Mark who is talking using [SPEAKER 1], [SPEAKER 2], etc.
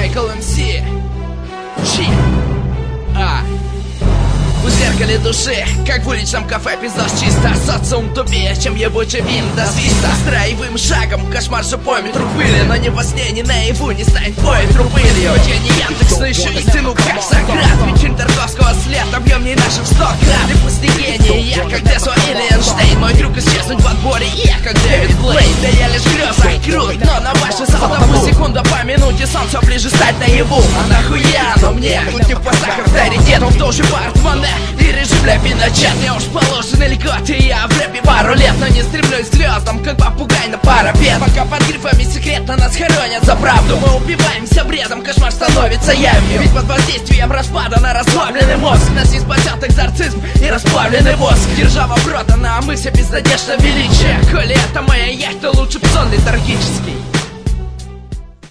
[SPEAKER 1] Майкл МС. В зеркале души, как в уличном кафе, пиздаж чисто. Социум тупее, чем ебучий вин до свиста. Строевым шагом кошмар шипами труп пыли, но ни во сне, ни наяву не станет твоей трупылью. Хоть я не Яндекс, но ищу истину как Сократ. Причин Тарковского след объемней наших 100 крат. И пусть не гений, я как Десо или Эйнштейн. Мой друг исчезнуть в отборе, и я как Дэвид Блейд. Да я лишь греза крут, но на вашу салтовую секунду по минуте сон все ближе стать наяву. А нахуя, но мне тут не в постах авторитетом в толще портмоне. И режим для Пиночет. Мне уж положены льготы, я в рэпе пару лет, но не стремлюсь к звездам, как попугай на парапет. Пока под грифами секретно нас хоронят за правду, мы убиваемся бредом, кошмар становится явью. Ведь под воздействием распада на расслабленный мозг нас не спасет экзорцизм и расплавленный воск. Держава продана, а мы все без надежды величия. Коли это моя яхта, лучше б сон летаргический.